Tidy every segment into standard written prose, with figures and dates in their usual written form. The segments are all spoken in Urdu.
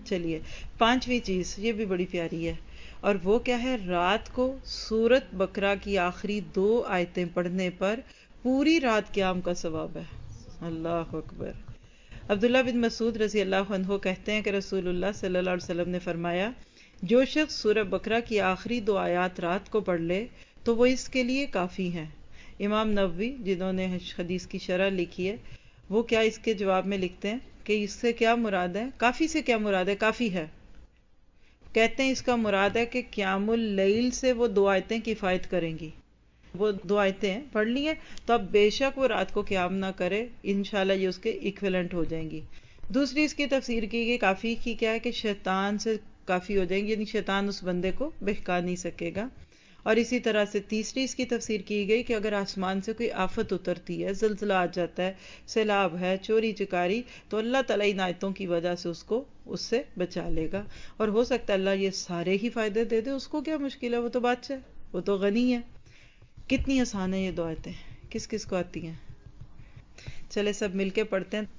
چلیے 5ویں چیز یہ بھی بڑی پیاری ہے، اور وہ کیا ہے؟ رات کو سورت بقرہ کی آخری 2 آیتیں پڑھنے پر پوری رات قیام کا ثواب ہے۔ اللہ اکبر۔ عبداللہ بن مسعود رضی اللہ عنہ کہتے ہیں کہ رسول اللہ صلی اللہ علیہ وسلم نے فرمایا، جو شخص سورہ بقرہ کی آخری 2 آیات رات کو پڑھ لے تو وہ اس کے لیے کافی ہیں۔ امام نووی جنہوں نے حدیث کی شرح لکھی ہے، وہ کیا اس کے جواب میں لکھتے ہیں کہ اس سے کیا مراد ہے؟ کافی سے کیا مراد ہے؟ کافی ہے، کہتے ہیں اس کا مراد ہے کہ قیام اللیل سے وہ 2 آیتیں کفایت کریں گی۔ وہ 2 آیتیں پڑھ لی ہیں تو اب بے شک وہ رات کو قیام نہ کرے، انشاءاللہ یہ اس کے ایکویلنٹ ہو جائیں گی۔ دوسری اس کی تفسیر کی گئی کافی کی کیا ہے کہ شیطان سے کافی ہو جائیں گی، یعنی شیطان اس بندے کو بہکا نہیں سکے گا۔ اور اسی طرح سے تیسری اس کی تفسیر کی گئی کہ اگر آسمان سے کوئی آفت اترتی ہے، زلزلہ آ جاتا ہے، سیلاب ہے، چوری چکاری، تو اللہ تعالیٰ ان آیتوں کی وجہ سے اس کو اس سے بچا لے گا، اور ہو سکتا ہے اللہ یہ سارے ہی فائدے دے دے، اس کو کیا مشکل ہے، وہ تو بادشاہ ہے، وہ تو غنی ہے۔ کتنی آسان ہے یہ 2 آیتیں، کس کس کو آتی ہیں؟ چلے سب مل کے پڑھتے ہیں۔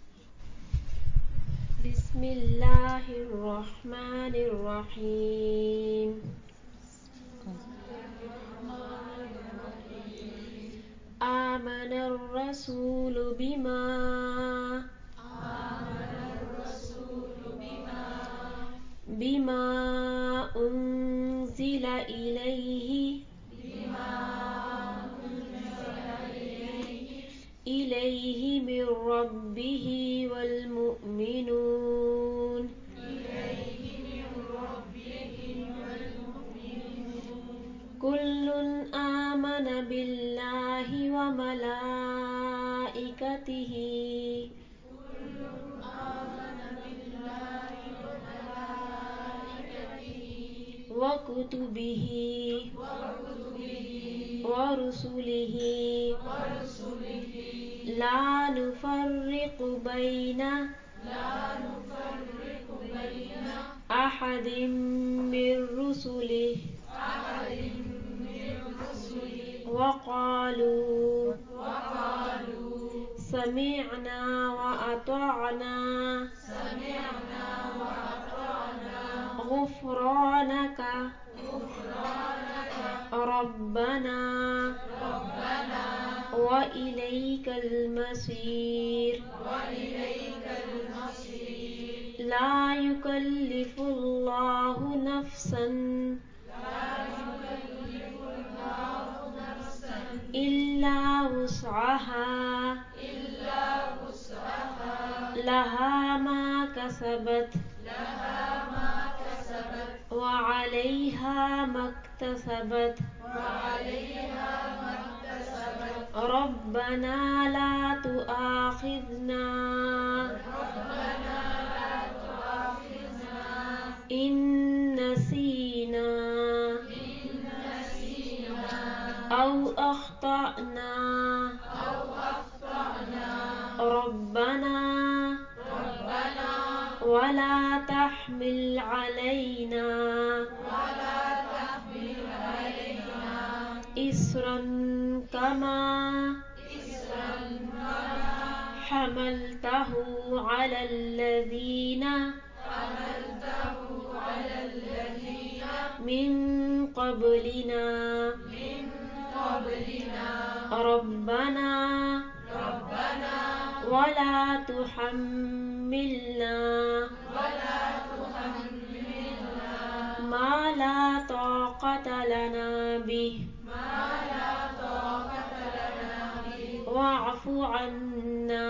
بسم اللہ الرحمن الرحیم۔ آمن الرسول بما انزل الیہ من ربہ والمؤمنون کل آمن باللہ وملائکتہ وکتبہ ورسلہ لا نفرق بین احد من رسلہ وقالوا سمعنا وأطعنا غفرانك ربنا وإليك المصير لا يكلف الله نفسا إلا وسعها لها ما كسبت وعليها ما اكتسبت ربنا لا تؤاخذنا إن نسينا أو أخطأنا ربنا ولا تحمل علينا إصرا كما حملته على الذين من قبلنا ربنا ولا تحملنا ما لا طاقة لنا به واعف عنا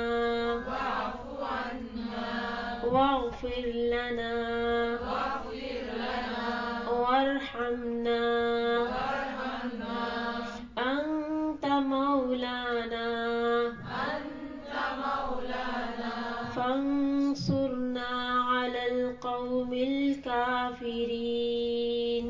واغفر لنا وارحمنا أنت مولانا فانصرنا على القوم الكافرين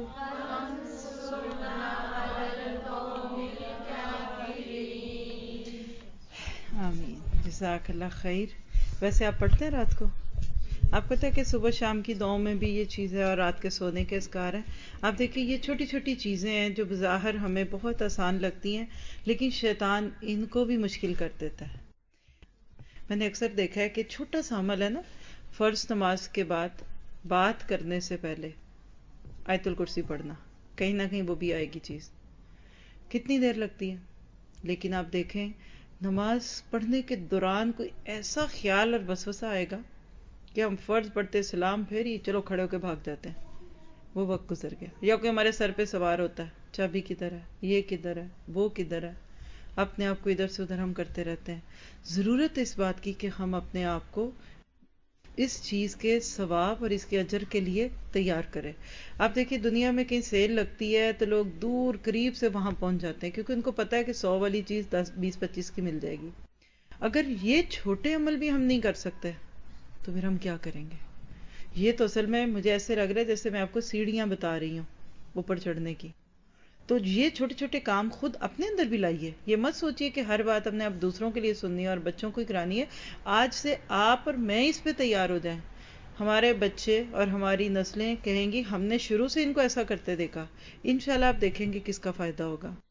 آمین، جزاک اللہ خیر۔ ویسے آپ پڑھتے ہیں رات کو؟ آپ پتہ ہے کہ صبح شام کی دعاؤں میں بھی یہ چیز ہے، اور رات کے سونے کے اذکار ہیں۔ آپ دیکھیں یہ چھوٹی چھوٹی چیزیں ہیں جو بظاہر ہمیں بہت آسان لگتی ہیں، لیکن شیطان ان کو بھی مشکل کر دیتا ہے۔ میں نے اکثر دیکھا ہے کہ چھوٹا سا عمل ہے نا، فرض نماز کے بعد بات کرنے سے پہلے آیت الکرسی پڑھنا، کہیں نہ کہیں وہ بھی آئے گی چیز. کتنی دیر لگتی ہے، لیکن آپ دیکھیں نماز پڑھنے کے دوران کوئی ایسا خیال اور وسوسہ آئے گا کہ ہم فرض پڑھتے سلام پھیری چلو کھڑے ہو کے بھاگ جاتے ہیں، وہ وقت گزر گیا. یا کوئی ہمارے سر پہ سوار ہوتا ہے، چابی کدھر ہے، یہ کدھر ہے، وہ کدھر ہے، اپنے آپ کو ادھر سے ادھر ہم کرتے رہتے ہیں. ضرورت ہے اس بات کی کہ ہم اپنے آپ کو اس چیز کے ثواب اور اس کے اجر کے لیے تیار کریں. آپ دیکھیے دنیا میں کہیں سیل لگتی ہے تو لوگ دور قریب سے وہاں پہنچ جاتے ہیں کیونکہ ان کو پتا ہے کہ 100 والی چیز 10 20 25 کی مل جائے گی. اگر یہ چھوٹے عمل بھی ہم نہیں کر سکتے تو پھر ہم کیا کریں گے؟ یہ تو اصل میں مجھے ایسے لگ رہا ہے جیسے میں آپ کو سیڑھیاں بتا رہی ہوں اوپر چڑھنے کی. تو یہ چھوٹے چھوٹے کام خود اپنے اندر بھی لائیے. یہ مت سوچئے کہ ہر بات ہم نے اب دوسروں کے لیے سننی ہے اور بچوں کو ہی کرانی ہے. آج سے آپ اور میں اس پہ تیار ہو جائیں. ہمارے بچے اور ہماری نسلیں کہیں گی ہم نے شروع سے ان کو ایسا کرتے دیکھا. انشاءاللہ آپ دیکھیں گے کس کا فائدہ ہوگا.